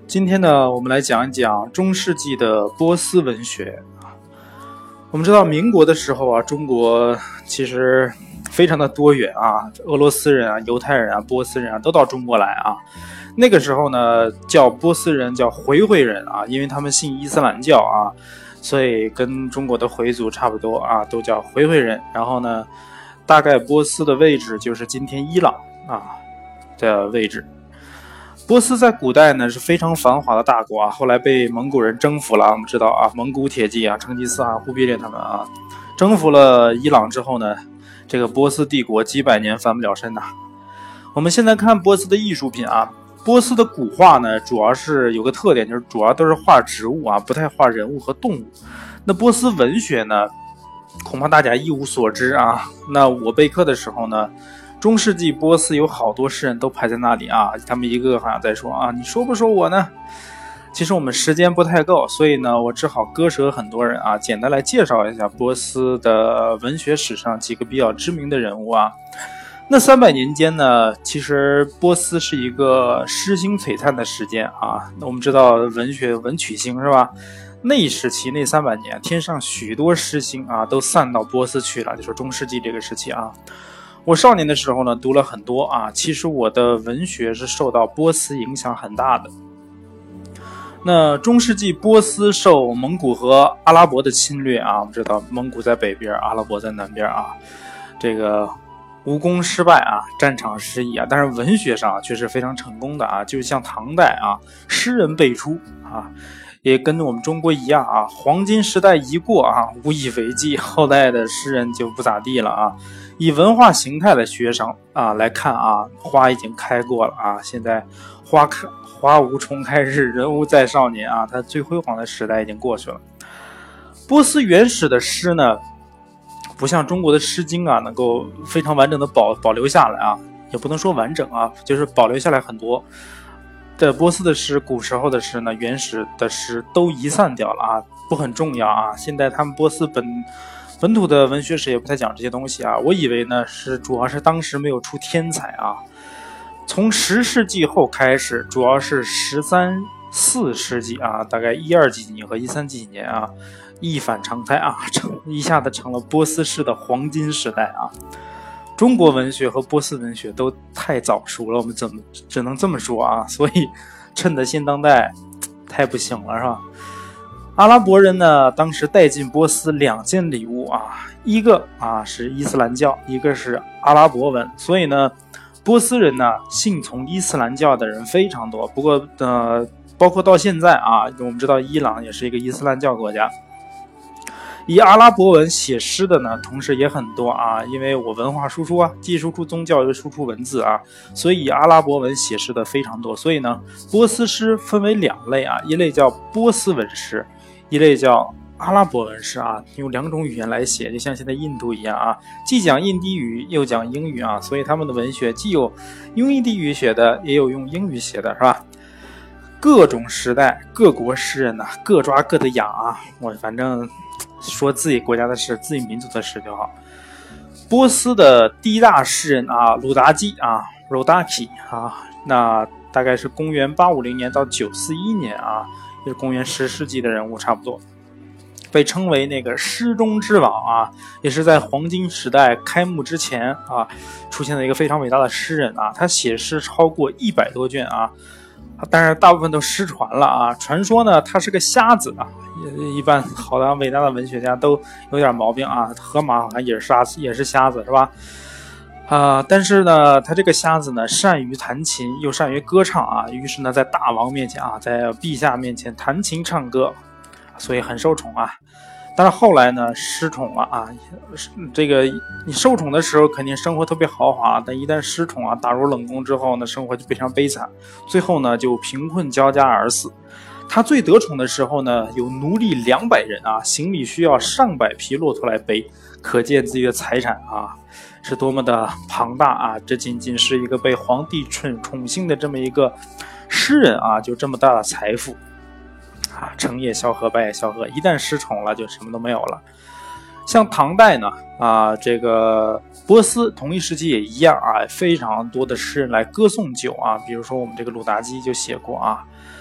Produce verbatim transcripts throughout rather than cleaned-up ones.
今天呢，我们来讲一讲中世纪的波斯文学。我们知道民国的时候啊，中国其实非常的多元啊，俄罗斯人啊、犹太人啊、波斯人啊都到中国来啊。那个时候呢，叫波斯人叫回回人啊，因为他们信伊斯兰教啊，所以跟中国的回族差不多啊，都叫回回人。然后呢，大概波斯的位置就是今天伊朗啊的位置。波斯在古代呢是非常繁华的大国啊，后来被蒙古人征服了。我们知道啊，蒙古铁骑啊，成吉思汗、忽必烈他们啊，征服了伊朗之后呢，这个波斯帝国几百年翻不了身呐。我们现在看波斯的艺术品啊，波斯的古画呢，主要是有个特点，就是主要都是画植物啊，不太画人物和动物。那波斯文学呢，恐怕大家一无所知啊。那我备课的时候呢，中世纪波斯有好多诗人都排在那里啊，他们一个个好像在说啊，你说不说我呢？其实我们时间不太够，所以呢，我只好割舍很多人啊，简单来介绍一下波斯的文学史上几个比较知名的人物啊。那三百年间呢，其实波斯是一个诗兴璀璨的时间啊。那我们知道文学文曲星是吧？那一时期那三百年，天上许多诗星啊，都散到波斯去了，就是中世纪这个时期啊。我少年的时候呢，读了很多啊，其实我的文学是受到波斯影响很大的。那中世纪波斯受蒙古和阿拉伯的侵略啊，我们知道蒙古在北边，阿拉伯在南边啊，这个无功失败啊，战场失意啊，但是文学上、啊、却是非常成功的啊，就像唐代啊，诗人辈出啊，也跟我们中国一样啊，黄金时代一过啊，无以为继，后代的诗人就不咋地了啊。以文化形态的学生啊来看啊，花已经开过了啊，现在花开花无重开日，人无再少年啊，它最辉煌的时代已经过去了。波斯原始的诗呢，不像中国的诗经啊，能够非常完整的保保留下来啊，也不能说完整啊，就是保留下来很多。这波斯的诗，古时候的诗呢，原始的诗都遗散掉了啊，不很重要啊。现在他们波斯本本土的文学史也不太讲这些东西啊。我以为呢是主要是当时没有出天才啊。从十世纪后开始，主要是十三四世纪啊，大概一二几年和一三几年啊，一反常态啊，成一下子成了波斯诗的黄金时代啊。中国文学和波斯文学都太早熟了，我们怎么只能这么说啊？所以趁着现当代太不行了，是吧？阿拉伯人呢，当时带进波斯两件礼物啊，一个啊是伊斯兰教，一个是阿拉伯文，所以呢，波斯人呢信从伊斯兰教的人非常多。不过呃，包括到现在啊，我们知道伊朗也是一个伊斯兰教国家。以阿拉伯文写诗的呢，同时也很多啊，因为我文化输出啊，既输出宗教又输出文字啊，所以以阿拉伯文写诗的非常多。所以呢，波斯诗分为两类啊，一类叫波斯文诗，一类叫阿拉伯文诗啊，用两种语言来写，就像现在印度一样啊，既讲印地语又讲英语啊，所以他们的文学既有用印地语写的，也有用英语写的，是吧？各种时代各国诗人呢、啊，各抓各的痒啊，我反正说自己国家的事，自己民族的事就好。波斯的第一大诗人啊，鲁达基啊 ，Rodaki 啊，那大概是公元八五零年到九四一年啊，就是公元十世纪的人物差不多，被称为那个诗中之王啊，也是在黄金时代开幕之前啊，出现了一个非常伟大的诗人啊，他写诗超过一百多卷啊。但是大部分都失传了啊！传说呢，他是个瞎子啊。一般好的伟大的文学家都有点毛病啊。荷马好像也是瞎子，也是瞎子是吧？啊、呃，但是呢，他这个瞎子呢，善于弹琴，又善于歌唱啊。于是呢，在大王面前啊，在陛下面前弹琴唱歌，所以很受宠啊。但是后来呢，失宠了啊！这个你受宠的时候肯定生活特别豪华，但一旦失宠啊，打入冷宫之后呢，生活就非常悲惨，最后呢就贫困交加而死。他最得宠的时候呢，有奴隶两百人啊，行李需要上百匹骆驼来背，可见自己的财产啊是多么的庞大啊！这仅仅是一个被皇帝宠宠幸的这么一个诗人啊，就这么大的财富。啊，成也萧何，败也萧何，一旦失宠了就什么都没有了。像唐代呢啊，这个波斯同一时期也一样啊，非常多的诗人来歌颂酒啊，比如说我们这个鲁达基就写过啊，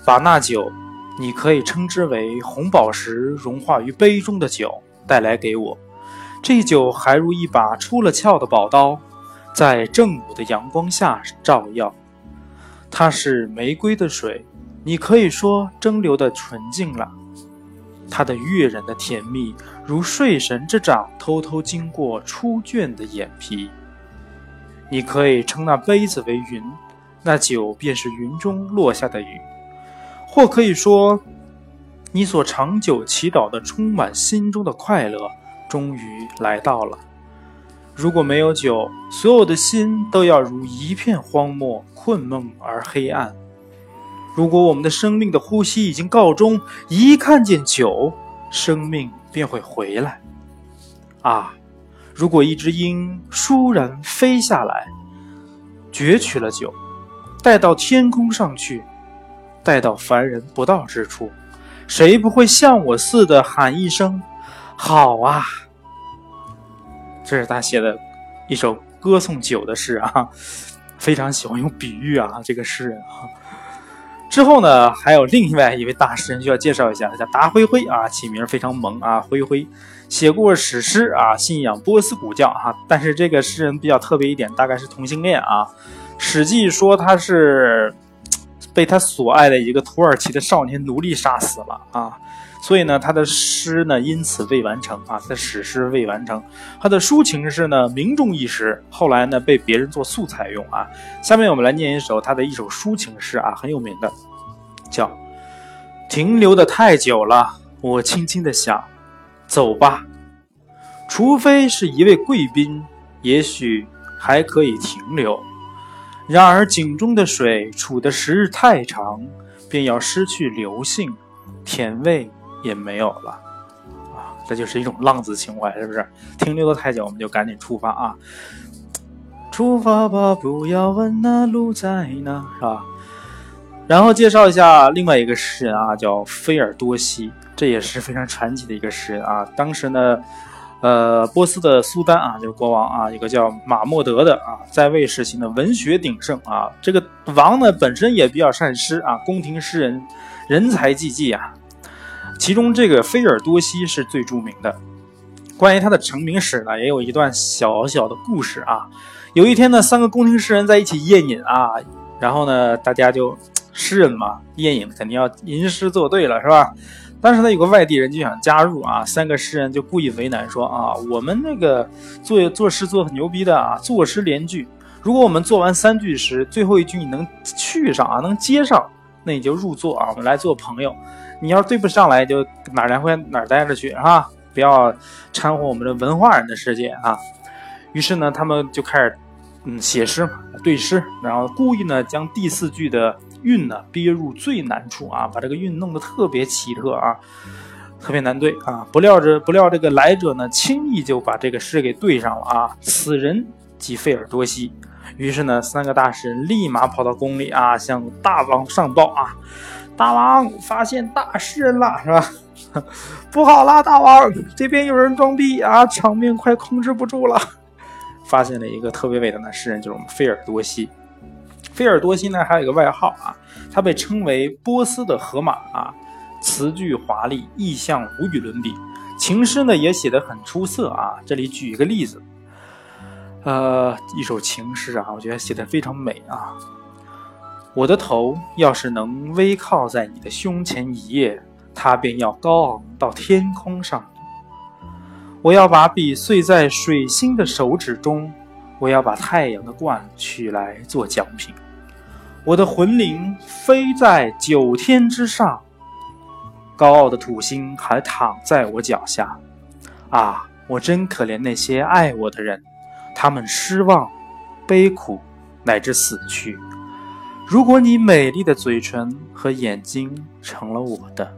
把那酒，你可以称之为红宝石融化于杯中的酒带来给我。这酒还如一把出了鞘的宝刀，在正午的阳光下照耀。它是玫瑰的水，你可以说蒸馏的纯净了。它的悦人的甜蜜，如睡神之掌偷偷经过初倦的眼皮。你可以称那杯子为云，那酒便是云中落下的雨。或可以说，你所长久祈祷的充满心中的快乐，终于来到了。如果没有酒，所有的心都要如一片荒漠，困梦而黑暗。如果我们的生命的呼吸已经告终，一看见酒，生命便会回来。啊，如果一只鹰倏然飞下来，攫取了酒，带到天空上去，带到凡人不到之处，谁不会像我似的喊一声好啊？这是他写的一首歌颂酒的诗啊，非常喜欢用比喻啊，这个诗人啊。之后呢，还有另外一位大诗人需要介绍一下，他叫达辉辉啊，起名非常萌啊，辉辉写过史诗啊，信仰波斯古教啊，但是这个诗人比较特别一点，大概是同性恋啊。史记说他是被他所爱的一个土耳其的少年奴隶杀死了啊，所以呢，他的诗呢因此未完成啊，他的史诗未完成。他的抒情诗呢名重一时，后来呢被别人做素材用啊。下面我们来念一首他的一首抒情诗啊，很有名的，叫停留的太久了，我轻轻地想，走吧。除非是一位贵宾，也许还可以停留。然而井中的水储的时日太长，便要失去流性，甜味也没有了啊！这就是一种浪子情怀，是不是？停留的太久，我们就赶紧出发啊！出发吧，不要问那路在哪，是吧？然后介绍一下另外一个诗人啊，叫菲尔多西，这也是非常传奇的一个诗人啊。当时呢，呃，波斯的苏丹啊，就是国王啊，一个叫马莫德的啊，在位时期呢，文学鼎盛啊。这个王呢本身也比较善诗啊，宫廷诗人人才济济啊。其中这个菲尔多西是最著名的。关于他的成名史呢，也有一段小小的故事啊。有一天呢，三个宫廷诗人在一起宴饮啊，然后呢，大家就诗人嘛，宴饮肯定要吟诗作对了，是吧？当时呢，有个外地人就想加入啊，三个诗人就故意为难说啊，我们那个做做诗做很牛逼的啊，作诗连句。如果我们做完三句诗，最后一句你能续上啊，能接上，那你就入座啊，我们来做朋友。你要是对不上来，就哪儿来回哪儿待着去啊，不要掺和我们的文化人的世界啊。于是呢，他们就开始嗯写诗嘛，对诗，然后故意呢将第四句的韵呢憋入最难处啊，把这个韵弄得特别奇特啊，特别难对啊。不料着不料这个来者呢，轻易就把这个诗给对上了啊。此人即费尔多西。于是呢，三个大诗人立马跑到宫里啊，向大王上报啊，大王发现大诗人了，是吧？不好了，大王，这边有人装逼啊，场面快控制不住了。发现了一个特别伟大的诗人，就是我们菲尔多西。菲尔多西呢还有一个外号啊，他被称为波斯的荷马啊，词句华丽，意象无与伦比，情诗呢也写得很出色啊。这里举一个例子，呃，一首情诗啊，我觉得写得非常美啊。我的头要是能微靠在你的胸前一夜，它便要高昂到天空上。我要把笔碎在水星的手指中，我要把太阳的冠取来做奖品。我的魂灵飞在九天之上，高傲的土星还躺在我脚下。啊，我真可怜那些爱我的人，他们失望、悲苦乃至死去。如果你美丽的嘴唇和眼睛成了我的，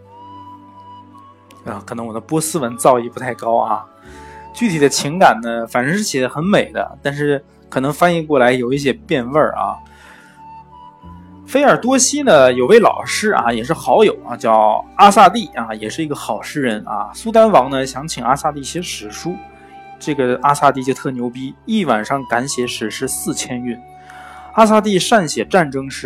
啊，可能我的波斯文造诣不太高啊，具体的情感呢，反正是写的很美的，但是可能翻译过来有一些变味儿啊。菲尔多西呢，有位老师啊，也是好友啊，叫阿萨蒂啊，也是一个好诗人啊。苏丹王呢想请阿萨蒂写史书，这个阿萨蒂就特牛逼，一晚上敢写史诗四千韵。阿萨蒂善写战争诗，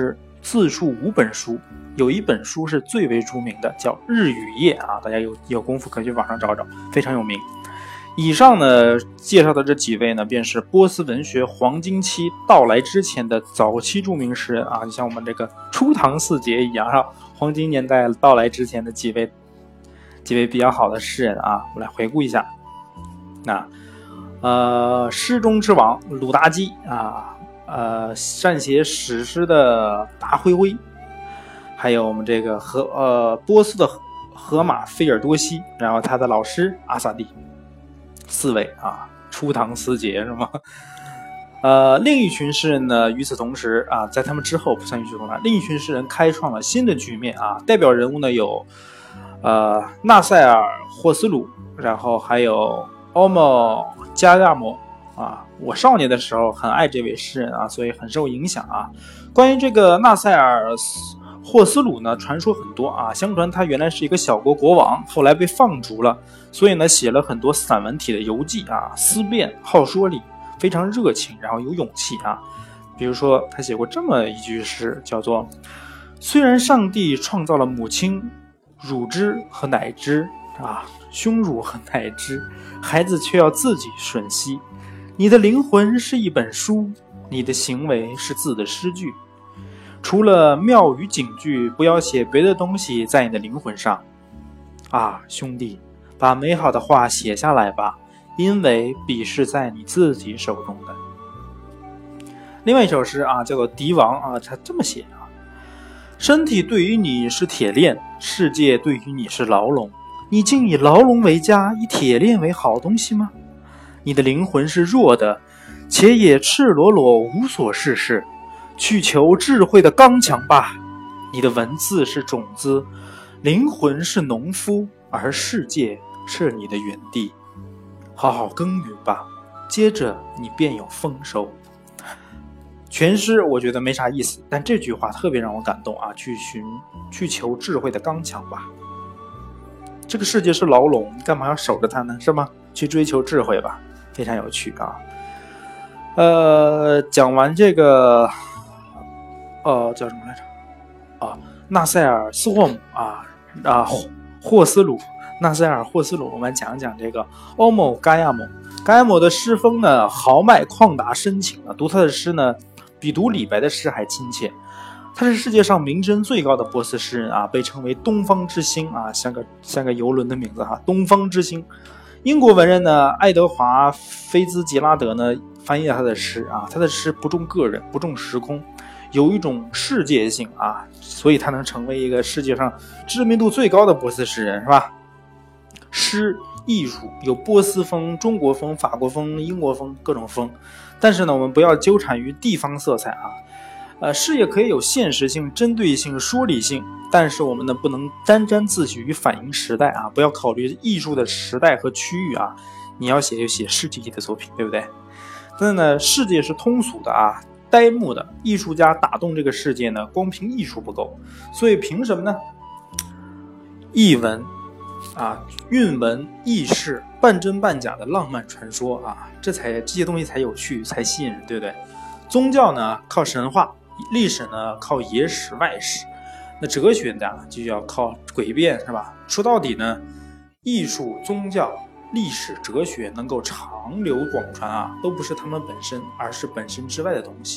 自述五本书，有一本书是最为著名的，叫《日与夜》啊，大家有有功夫可以去网上找找，非常有名。以上呢介绍的这几位呢，便是波斯文学黄金期到来之前的早期著名诗人啊，就像我们这个初唐四杰一样，啊，黄金年代到来之前的几位几位比较好的诗人啊，我来回顾一下。那呃，诗中之王鲁达基啊，呃，善写史诗的达辉辉，还有我们这个荷呃波斯的荷马菲尔多西，然后他的老师阿萨蒂。四位啊，初唐四杰是吗？呃，另一群诗人呢，与此同时啊，在他们之后不算与此同时，另一群诗人开创了新的局面啊。代表人物呢有呃纳塞尔霍斯鲁，然后还有欧莫加亚摩啊。我少年的时候很爱这位诗人啊，所以很受影响啊。关于这个纳塞尔霍斯鲁呢，传说很多啊，相传他原来是一个小国国王，后来被放逐了，所以呢写了很多散文体的游记啊，思辨好说理，非常热情，然后有勇气啊。比如说他写过这么一句诗，叫做虽然上帝创造了母亲乳汁和奶汁啊，胸乳和奶汁，孩子却要自己吮吸。你的灵魂是一本书，你的行为是字的诗句，除了妙语警句，不要写别的东西在你的灵魂上啊，兄弟，把美好的话写下来吧，因为笔是在你自己手中的。另外一首诗啊，叫做《敌王》啊，他这么写啊：身体对于你是铁链，世界对于你是牢笼，你竟以牢笼为家，以铁链为好东西吗？你的灵魂是弱的，且也赤裸裸无所事事，去求智慧的刚强吧。你的文字是种子，灵魂是农夫，而世界是你的园地。好好耕耘吧，接着你便有丰收。全诗我觉得没啥意思，但这句话特别让我感动啊！去寻去求智慧的刚强吧。这个世界是牢笼，你干嘛要守着它呢？是吗？去追求智慧吧，非常有趣啊。呃，讲完这个，呃，叫什么来着？啊，纳塞尔斯霍姆啊啊霍斯鲁，纳塞尔霍斯鲁，我们讲讲这个欧某嘎亚姆。嘎亚姆的诗风呢，豪迈旷达深情啊，读他的诗呢，比读李白的诗还亲切。他是世界上名声最高的波斯诗人啊，被称为东方之星啊，像个像个游轮的名字哈，东方之星。英国文人呢，爱德华菲兹杰拉德呢，翻译了他的诗啊，他的诗不重个人，不重时空，有一种世界性啊，所以他能成为一个世界上知名度最高的波斯诗人，是吧？诗艺术有波斯风、中国风、法国风、英国风各种风，但是呢，我们不要纠缠于地方色彩啊。呃，诗也可以有现实性、针对性、说理性，但是我们呢不能沾沾自喜于反映时代啊，不要考虑艺术的时代和区域啊。你要写就写世纪级的作品，对不对？但是呢，世界是通俗的啊，呆木的，艺术家打动这个世界呢，光凭艺术不够，所以凭什么呢？译文啊，韵文、意识，半真半假的浪漫传说啊，这才这些东西才有趣，才吸引人，对不对？宗教呢靠神话，历史呢靠野史外史，那哲学呢就要靠诡辩，是吧？说到底呢，艺术、宗教、历史、哲学能够长流广传啊，都不是他们本身，而是本身之外的东西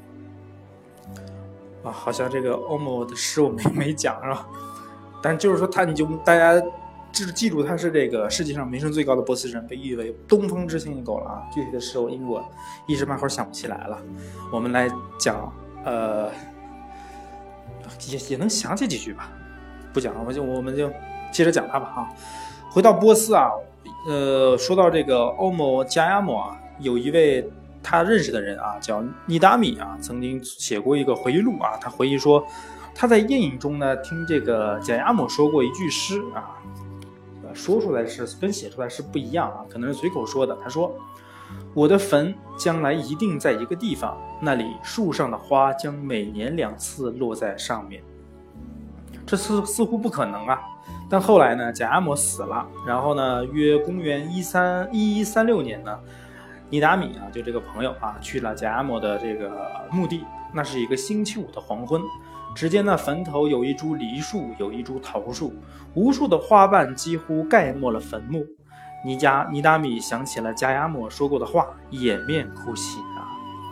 啊。好像这个欧某的诗我没没讲，是吧？但就是说他，你就大家记记住他是这个世界上名声最高的波斯人，被誉为东方之星就够了啊。具体的诗我因为我一时半会儿想不起来了，我们来讲，呃，也也能想起几句吧，不讲了，我就我们就接着讲他吧啊。回到波斯啊，呃，说到这个欧某加亚莫啊，有一位他认识的人啊，叫尼达米啊，曾经写过一个回忆录啊，他回忆说，他在夜饮中呢，听这个贾亚姆说过一句诗啊，说出来是跟写出来是不一样啊，可能是随口说的。他说：“我的坟将来一定在一个地方，那里树上的花将每年两次落在上面。”这似似乎不可能啊。但后来呢，贾亚姆死了，然后呢，约公元一三一一三六年呢， 尼达米啊，就这个朋友啊，去了贾亚摩的这个墓地。那是一个星期五的黄昏，只见那坟头有一株梨树，有一株桃树，无数的花瓣几乎盖没了坟墓。尼加尼达米想起了贾亚摩说过的话，掩面哭泣啊。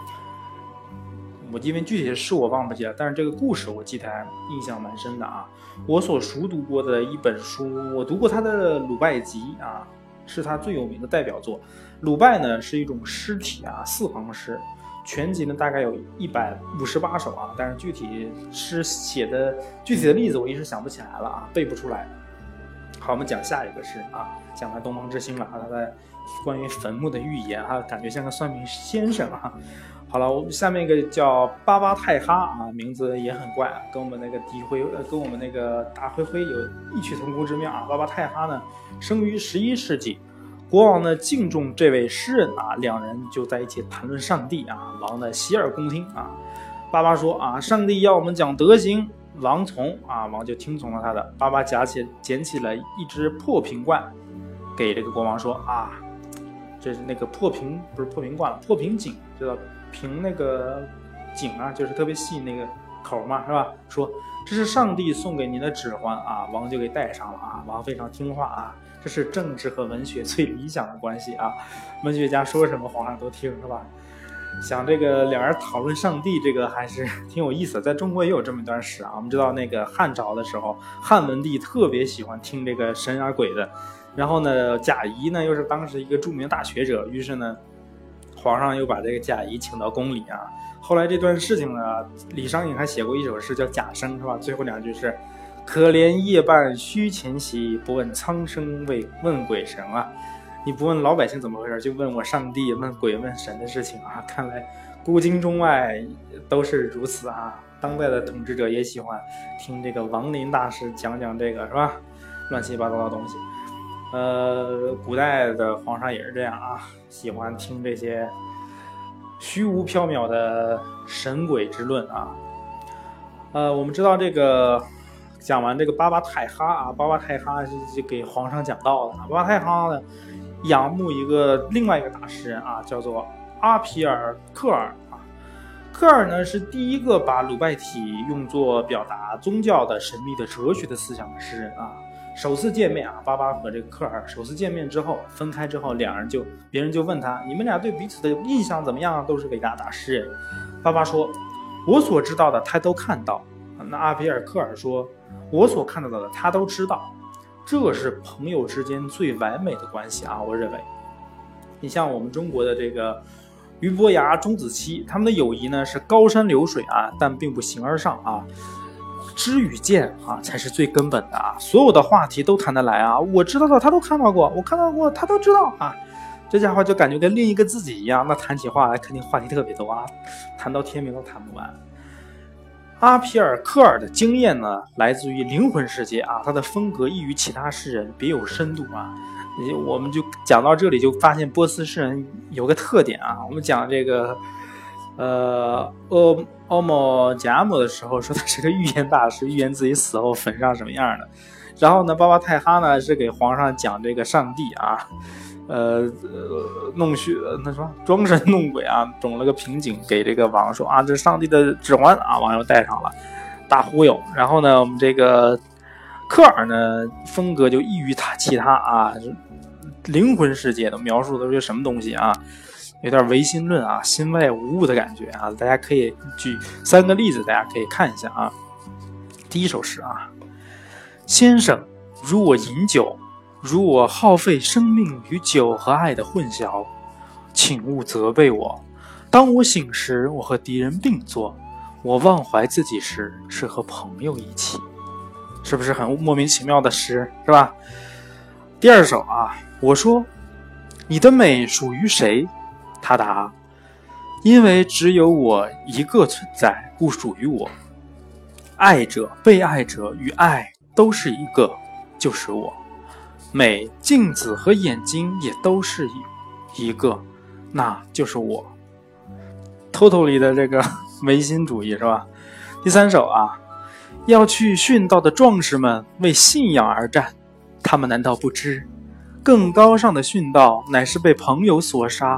我因为具体的事我忘不记了，但是这个故事我记得还印象蛮深的啊。我所熟读过的一本书，我读过他的《鲁拜集》啊，是他最有名的代表作。鲁拜呢是一种诗体啊，四行诗。全集呢大概有一百五十八首啊，但是具体诗写的具体的例子我一时想不起来了啊，背不出来。好，我们讲下一个诗啊，讲完东方之星了啊，他的关于坟墓的预言啊，感觉像个算命先生啊。好了，我们下面一个叫巴巴泰哈啊，名字也很怪啊，跟我们那个狄辉呃，跟我们那个大灰灰有异曲同工之妙啊。巴巴泰哈呢，生于十一世纪。国王呢敬重这位诗人啊，两人就在一起谈论上帝啊，王呢洗耳恭听啊。爸爸说啊，上帝要我们讲德行，王从啊，王就听从了他的。爸爸夹起捡起了一只破瓶罐，给这个国王说啊，这是那个破瓶不是破瓶罐了，破瓶颈，知道瓶那个颈啊，就是特别细那个口嘛，是吧？说这是上帝送给您的指环啊，王就给戴上了啊，王非常听话啊。这是政治和文学最理想的关系啊，文学家说什么皇上都听，是吧？想这个两人讨论上帝，这个还是挺有意思的。在中国也有这么一段史啊，我们知道那个汉朝的时候，汉文帝特别喜欢听这个神啊鬼的，然后呢，贾谊呢又是当时一个著名大学者，于是呢，皇上又把这个贾谊请到宫里啊。后来这段事情呢，李商隐还写过一首诗叫《贾生》，是吧？最后两句是可怜夜半虚前席，不问苍生为问鬼神啊！你不问老百姓怎么回事，就问我上帝，问鬼问神的事情啊！看来古今中外都是如此啊！当代的统治者也喜欢听这个王林大师讲讲这个，是吧？乱七八糟的东西。呃，古代的皇上也是这样啊，喜欢听这些虚无缥缈的神鬼之论啊。呃，我们知道这个。讲完这个巴巴泰哈啊，巴巴泰哈是就给皇上讲道的。巴巴泰哈呢，仰慕一个另外一个大诗人啊，叫做阿皮尔克尔啊。克尔呢是第一个把鲁拜体用作表达宗教的、神秘的、哲学的思想的诗人啊。首次见面啊，巴巴和这个克尔首次见面之后，分开之后，两人就别人就问他，你们俩对彼此的印象怎么样？都是伟大大诗人。巴巴说，我所知道的他都看到。那阿皮尔克尔说，我所看到的他都知道，这是朋友之间最完美的关系啊！我认为，你像我们中国的这个俞伯牙、钟子期，他们的友谊呢是高山流水啊，但并不形而上啊。知与见啊，才是最根本的啊！所有的话题都谈得来啊，我知道的他都看到过，我看到过他都知道啊。这家伙就感觉跟另一个自己一样，那谈起话来肯定话题特别多啊，谈到天明都谈不完。阿皮尔克尔的经验呢，来自于灵魂世界啊，他的风格异于其他诗人，别有深度啊。我们就讲到这里，就发现波斯诗人有个特点啊。我们讲这个，呃，欧欧莫贾姆的时候，说他是个预言大师，预言自己死后坟上什么样的。然后呢，巴巴泰哈呢是给皇上讲这个上帝啊。呃，弄虚，那说装神弄鬼啊，种了个瓶颈给这个王说啊，这是上帝的指环啊，王又戴上了，大忽悠。然后呢，我们这个科尔呢，风格就异于他其他啊，灵魂世界的描述的是什么东西啊？有点唯心论啊，心外无物的感觉啊。大家可以举三个例子，大家可以看一下啊。第一首诗啊，先生，如我饮酒。如我耗费生命与酒和爱的混淆，请勿责备我。当我醒时，我和敌人并坐；我忘怀自己时，是和朋友一起。是不是很莫名其妙的诗，是吧？第二首啊，我说，你的美属于谁？他答，因为只有我一个存在，故属于我。爱者、被爱者与爱都是一个，就是我。美、镜子和眼睛也都是一个，那就是我。totally 的这个唯心主义，是吧？第三首啊，要去殉道的壮士们为信仰而战，他们难道不知更高尚的殉道乃是被朋友所杀，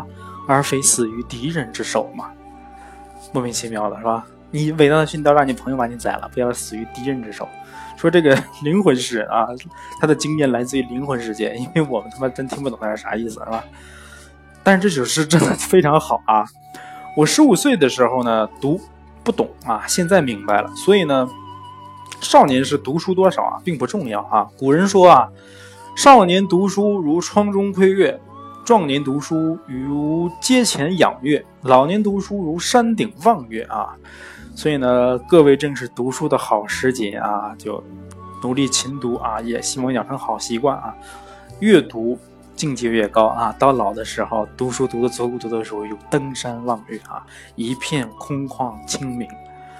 而非死于敌人之手嘛。莫名其妙的是吧？你伟大的训导让你朋友把你宰了，不要死于敌人之手。说这个灵魂世人啊，他的经验来自于灵魂世界，因为我们他妈真听不懂他是啥意思，是吧？但是这首诗真的非常好啊！我十五岁的时候呢，读不懂啊，现在明白了。所以呢，少年时读书多少啊，并不重要啊。古人说啊，少年读书如窗中窥月，壮年读书如阶前仰月，老年读书如山顶望月啊。所以呢，各位正是读书的好时节啊，就努力勤读啊，也希望养成好习惯啊，越读境界越高啊。到老的时候，读书读的足够多的时候，有登山望月啊，一片空旷清明。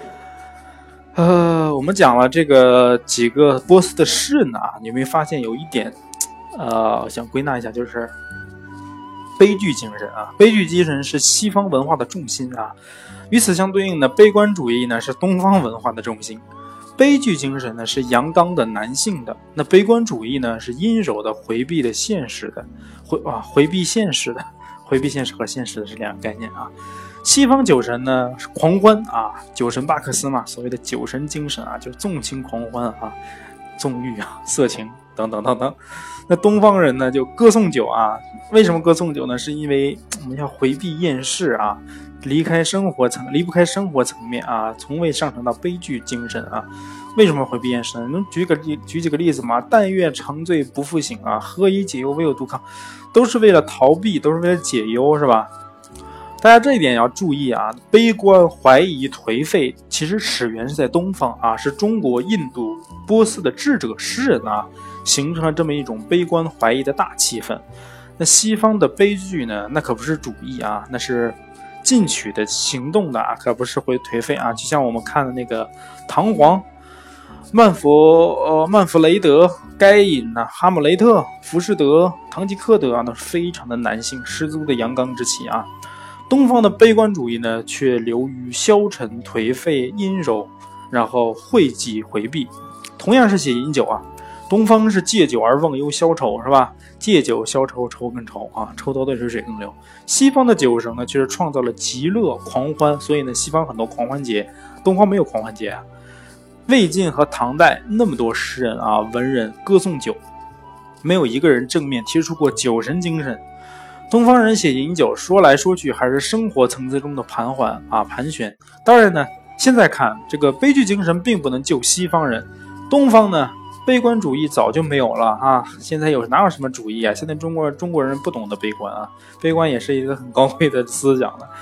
呃，我们讲了这个几个波斯的诗人啊，你有没有发现有一点，呃，想归纳一下，就是悲剧精神啊。悲剧精神是西方文化的重心啊。与此相对应的悲观主义呢，是东方文化的重心。悲剧精神呢是阳刚的男性的，那悲观主义呢是阴柔的回避的现实的，回啊回避现实的，回避现实和现实的是两个概念啊。西方酒神呢是狂欢啊，酒神巴克斯嘛，所谓的酒神精神啊，就是纵情狂欢啊，纵欲啊，色情等等等等。那东方人呢就歌颂酒啊，为什么歌颂酒呢？是因为我们要回避厌世啊。离开生活层，离不开生活层面啊，从未上升到悲剧精神啊。为什么回避厌世呢？能举个举几个例子吗？但愿长醉不复醒啊，何以解忧，唯有杜康，都是为了逃避，都是为了解忧，是吧？大家这一点要注意啊，悲观、怀疑、颓废，其实始源是在东方啊，是中国、印度、波斯的智者诗人啊，形成了这么一种悲观怀疑的大气氛。那西方的悲剧呢，那可不是主义啊，那是进取的行动的啊，可不是会颓废啊。就像我们看的那个唐璜、曼佛呃曼弗雷德、该隐呐、啊、哈姆雷特、浮士德、堂吉诃德啊，那是非常的男性，十足的阳刚之气啊。东方的悲观主义呢，却流于消沉、颓废、阴柔，然后讳疾回避。同样是写饮酒啊，东方是借酒而忘忧消愁，是吧？借酒消愁，愁更愁啊，抽刀断水水更流。西方的酒神呢，却是创造了极乐狂欢，所以呢，西方很多狂欢节，东方没有狂欢节啊。魏晋和唐代那么多诗人啊、文人歌颂酒，没有一个人正面提出过酒神精神。东方人写饮酒，说来说去还是生活层次中的盘桓啊盘旋。当然呢，现在看这个悲剧精神并不能救西方人，东方呢？悲观主义早就没有了啊！现在有哪有什么主义啊？现在中国中国人不懂得悲观啊，悲观也是一个很高贵的思想的。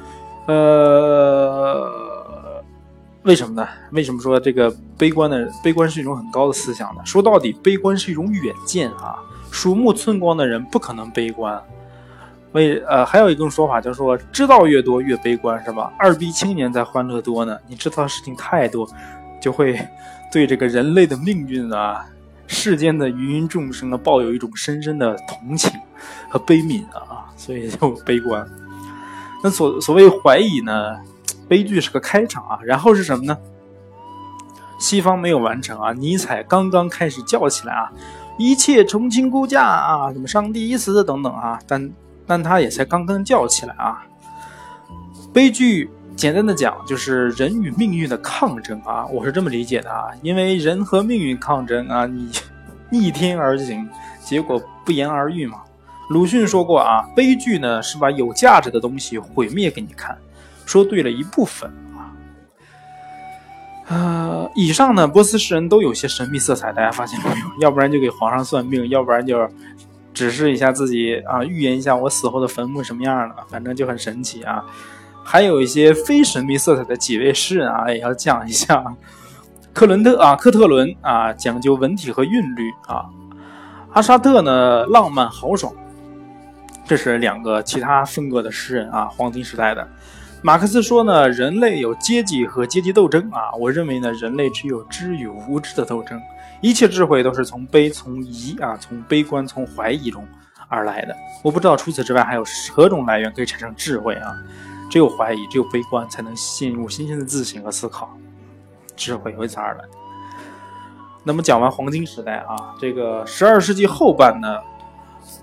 呃，为什么呢？为什么说这个悲观的悲观是一种很高的思想呢？说到底，悲观是一种远见啊！鼠目寸光的人不可能悲观。为呃，还有一种说法就是说，知道越多越悲观，是吧？二逼青年才欢乐多呢，你知道的事情太多，就会对这个人类的命运啊，世间的芸芸众生啊，抱有一种深深的同情和悲悯啊，所以就悲观。那所所谓怀疑呢，悲剧是个开场啊，然后是什么呢？西方没有完成啊，尼采刚刚开始叫起来啊，一切重新估价啊，什么上帝已死等等啊，但但他也才刚刚叫起来啊。悲剧简单的讲，就是人与命运的抗争啊，我是这么理解的啊，因为人和命运抗争啊，你逆天而行，结果不言而喻嘛。鲁迅说过啊，悲剧呢是把有价值的东西毁灭给你看，说对了一部分啊。呃，以上呢，波斯诗人都有些神秘色彩，大家发现没有？要不然就给皇上算命，要不然就指示一下自己啊，预言一下我死后的坟墓什么样的，反正就很神奇啊。还有一些非神秘色彩的几位诗人啊，也要讲一下。克伦特啊，科特伦啊，讲究文体和韵律啊。阿沙特呢，浪漫豪爽。这是两个其他风格的诗人啊，黄金时代的。马克思说呢，人类有阶级和阶级斗争啊，我认为呢，人类只有知与无知的斗争，一切智慧都是从悲、从疑啊，从悲观、从怀疑中而来的。我不知道除此之外还有何种来源可以产生智慧啊。只有怀疑，只有悲观，才能陷入新鲜的自省和思考，智慧由此而来。那么讲完黄金时代啊，这个十二世纪后半呢，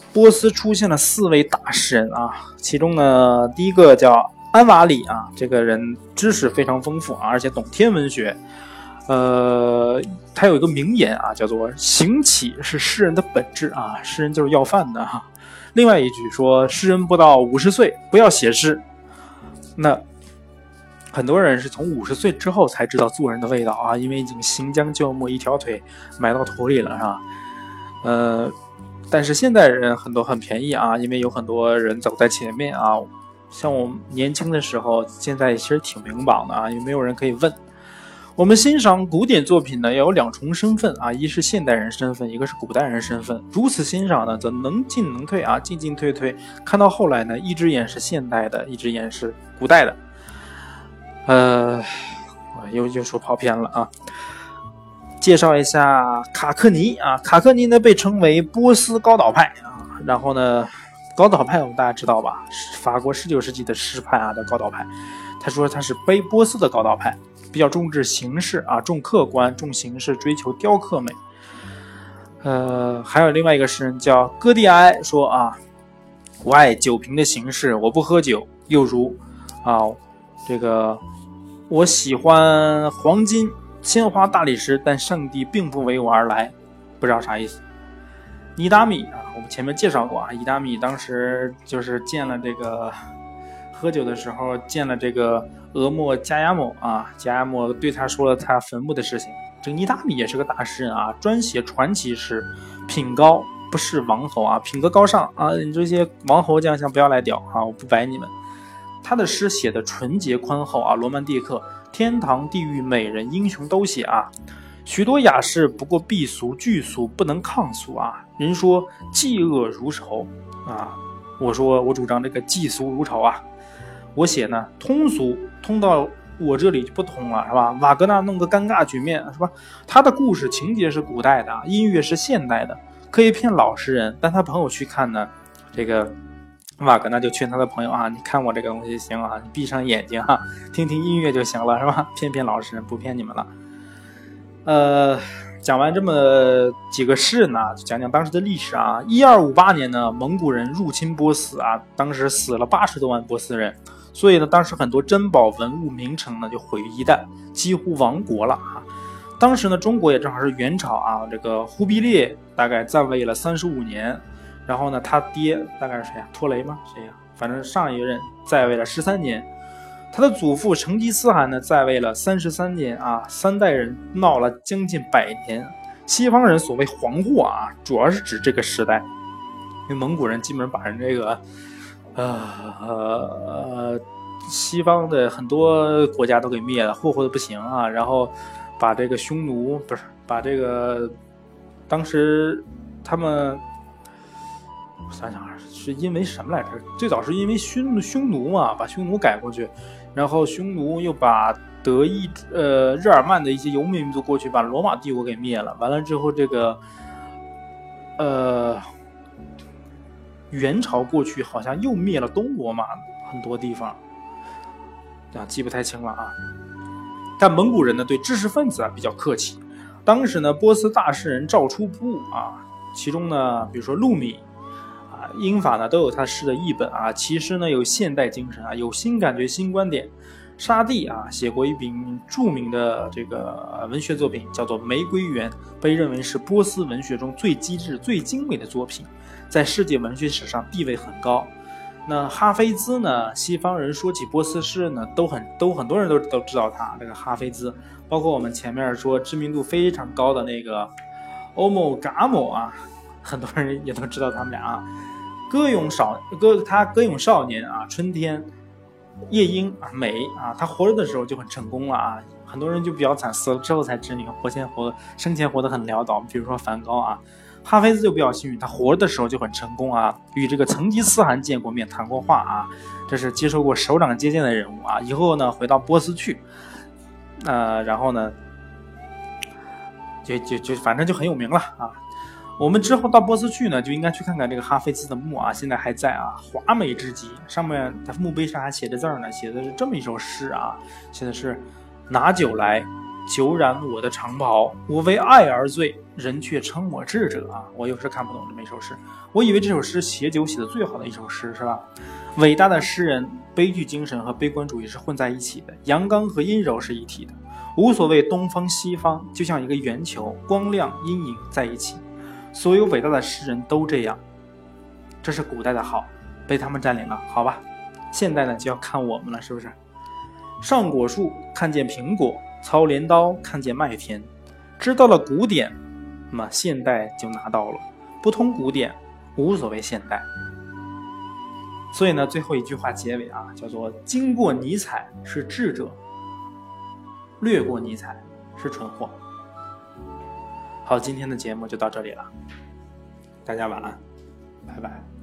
波斯出现了四位大诗人啊，其中呢，第一个叫安瓦里啊，这个人知识非常丰富啊，而且懂天文学。呃，他有一个名言啊，叫做"行乞是诗人的本质啊，诗人就是要饭的哈、啊。"另外一句说，诗人不到五十岁不要写诗。那很多人是从五十岁之后才知道做人的味道啊，因为已经行将就木，一条腿埋到土里了，是吧？呃，但是现代人很多很便宜啊，因为有很多人走在前面啊。像我们年轻的时候，现在其实挺明榜的啊，也没有人可以问。我们欣赏古典作品呢，要有两重身份啊，一是现代人身份，一个是古代人身份。如此欣赏呢，则能进能退啊，进进退退。看到后来呢，一只眼是现代的，一只眼是古代的。呃，又又说跑偏了啊。介绍一下卡克尼啊，卡克尼呢被称为波斯高岛派啊，然后呢，高岛派我们大家知道吧，法国十九世纪的诗派啊的高岛派。他说他是背波斯的高岛派，比较重视形式啊，重客观，重形式，追求雕刻美。呃，还有另外一个诗人叫戈蒂埃说啊，我爱酒瓶的形式，我不喝酒，又如啊这个。我喜欢黄金、鲜花、大理石，但上帝并不为我而来，不知道啥意思。伊达米啊，我们前面介绍过啊，伊达米当时就是见了这个喝酒的时候见了这个俄莫加亚莫啊，加亚莫对他说了他坟墓的事情。这个伊达米也是个大诗人啊，专写传奇诗，品高，不是王侯啊，品格高尚啊，你这些王侯将相不要来屌啊，我不白你们。他的诗写的纯洁宽厚啊，罗曼蒂克，天堂地狱美人英雄都写啊，许多雅士不过避俗拒俗，不能抗俗啊。人说嫉恶如仇啊，我说我主张这个嫉俗如仇啊。我写呢通俗，通到我这里就不通了，是吧？瓦格纳弄个尴尬局面，是吧？他的故事情节是古代的，音乐是现代的，可以骗老实人，但他朋友去看呢，这个瓦格纳就劝他的朋友啊，你看我这个东西行啊，你闭上眼睛哈、啊，听听音乐就行了，是吧？骗骗老实人，不骗你们了。呃，讲完这么几个事呢，就讲讲当时的历史啊。一二五八年呢，蒙古人入侵波斯啊，当时死了八十多万波斯人，所以呢，当时很多珍宝文物名城呢就毁于一旦，几乎亡国了啊。当时呢，中国也正好是元朝啊，这个忽必烈大概在位了三十五年。然后呢，他爹大概是谁呀、啊？托雷吗？谁呀、啊？反正上一任在位了十三年，他的祖父成吉思汗呢在位了三十三年啊，三代人闹了将近百年。西方人所谓黄祸啊，主要是指这个时代，因为蒙古人基本上把人这个呃呃西方的很多国家都给灭了，霍霍的不行啊，然后把这个匈奴不是把这个当时他们。我想想是因为什么来着？最早是因为匈匈奴嘛，把匈奴改过去，然后匈奴又把德意呃日耳曼的一些游牧民族过去，把罗马帝国给灭了。完了之后，这个呃元朝过去好像又灭了东罗马很多地方，啊记不太清了啊。但蒙古人呢对知识分子啊比较客气。当时呢，波斯大诗人赵初不误啊，其中呢，比如说陆米。英法呢都有他诗的译本啊，其实呢有现代精神啊，有新感觉、新观点。沙地啊写过一柄著名的这个文学作品，叫做《玫瑰园》，被认为是波斯文学中最机智、最精美的作品，在世界文学史上地位很高。那哈菲兹呢，西方人说起波斯诗人呢，都很都很多人都都知道他这个哈菲兹，包括我们前面说知名度非常高的那个欧姆嘎姆啊，很多人也都知道他们俩啊。歌咏少歌，他歌咏少年啊，春天，夜莺啊，美啊，他活着的时候就很成功了啊，很多人就比较惨，死了之后才知名，活前活生前活得很潦倒，比如说梵高啊，哈菲兹就比较幸运，他活着的时候就很成功啊，与这个成吉思汗见过面，谈过话啊，这是接受过首长接见的人物啊，以后呢回到波斯去，呃，然后呢，就就就反正就很有名了啊。我们之后到波斯去呢，就应该去看看这个哈菲兹的墓啊，现在还在啊，华美之极。上面他墓碑上还写着字呢，写的是这么一首诗啊，写的是拿酒来， 久染我的长袍，我为爱而醉，人却称我智者啊！我有时看不懂这么一首诗，我以为这首诗写酒写的最好的一首诗，是吧？伟大的诗人，悲剧精神和悲观主义是混在一起的，阳刚和阴柔是一体的，无所谓东方西方，就像一个圆球，光亮阴影在一起。所有伟大的诗人都这样，这是古代的好，被他们占领了，好吧？现代呢就要看我们了，是不是？上果树看见苹果，操镰刀看见麦田，知道了古典，那么现代就拿到了；不通古典，无所谓现代。所以呢，最后一句话结尾啊，叫做经过尼采是智者，略过尼采是蠢货。好，今天的节目就到这里了，大家晚安，拜拜。